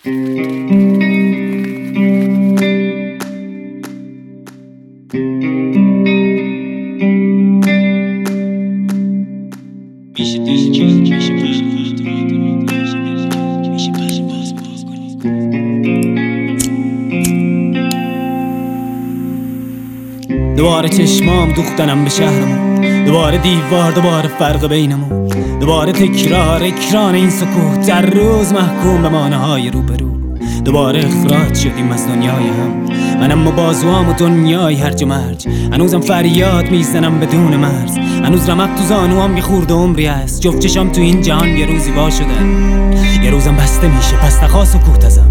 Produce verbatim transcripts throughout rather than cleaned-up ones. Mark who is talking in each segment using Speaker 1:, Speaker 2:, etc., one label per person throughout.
Speaker 1: دوباره چشمام دوختنم به شهرمون، دوباره دیوار، دوباره فرق بینمون، دوباره تکرار اکران این سکوت، در روز محکوم به مانع‌های روبرو. دوباره اخراج شدیم از دنیای هم، منم با بازوام و دنیای هرج و مرج. هنوزم فریاد میزنم بدون مرز، هنوز رمق تو زانوام یه خورده عمری است. جفت چشام تو این جهان یه روزی وا شدن، یه روزم بسته میشه پس نخوا سکوت ازم.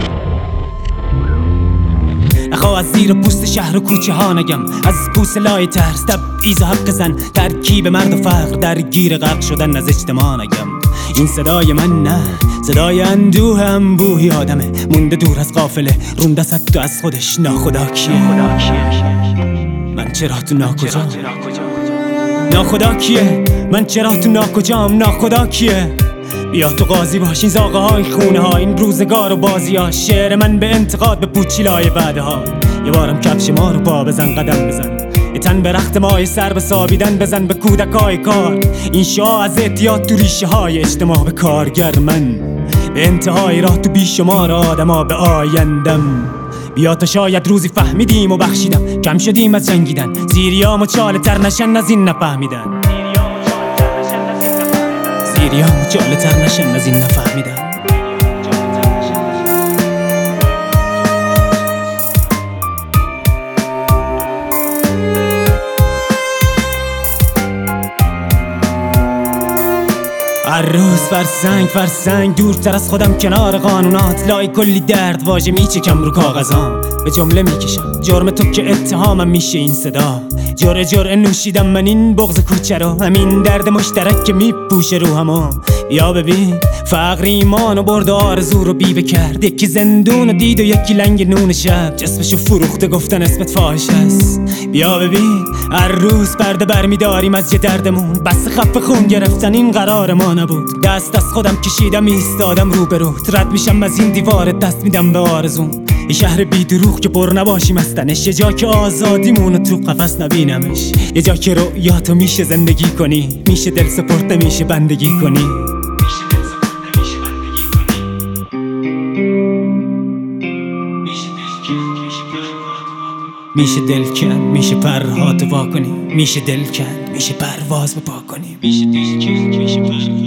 Speaker 1: نخواه از زیر پوست شهر و کوچه ها نگم، از پوست لای ترس، تبعیض و حق زن، ترکیب مرد و فقر، درگیر غرق شدن از اجتماع نگم. این صدای من نه، صدای اندوه انبوهی آدمه، مونده دور از قافله، رونده صد تو از خودش. ناخدا کیه؟ من چرا تو ناکجام؟ ناخدا کیه؟ من چرا تو ناکجام؟ ناخدا کیه؟ بیا تو قاضی باش این زاغه های خونه ها، این روزگار و بازی ها. شعر من به انتقاد به پوچیلای وعده ها. یه بارم کفش ما رو پا بزن، قدم بزن، یه تن به رخت مای سر به سابیدن بزن، به کودکای کار. این شاه از اعتیاد تو ریشه های اجتماع، به کارگر من به انتهای راه تو بیشمار آدم ها به آیندم. بیا تا شاید روزی فهمیدیم و بخشیدم، کم شدیم از جنگیدن، زیریام و چاله تر نشن از این نفهمیدن، زیریام و چاله تر نشن از این نفهمیدن. هر روز فرسنگ فرسنگ دورتر از خودم، کنار قانونات، لای کلی درد واژه میچکم رو کاغذام. به جمله میکشم جرم تو که اتهامم میشه این صدا. جرعه جرعه نوشیدم من این بغض کوچه رو، همین درد مشترک که میپوشه رو همو. یا ببین فقر ایمان و برد آرزو رو بیوه کرد، یکی زندون دید و یکی لنگ نون شب، جسمشو فروخته گفتن اسمت فاحش هست. بیا ببین هر روز پرده برمیداریم از یه دردمون، بس خف خون گرفتن این قرار ما نبود. دست از خودم کشیدم ایستادم روبروت، رد میشم از این دیوار، دست میدم به آرزوم. یه شهر بی دروغ که پر نباشیم از تنش، یه جا که آزادیمونو تو قفس نبینمش، یه جا که رؤیاتو میشه زندگی کنی، میشه دل سپرده میشه بندگی کنی. میشه دل کن، میشه پرهاتو وا کنی، میشه دل کن، میشه پرواز بپا کنی، میشه دل کن، میشه پرواز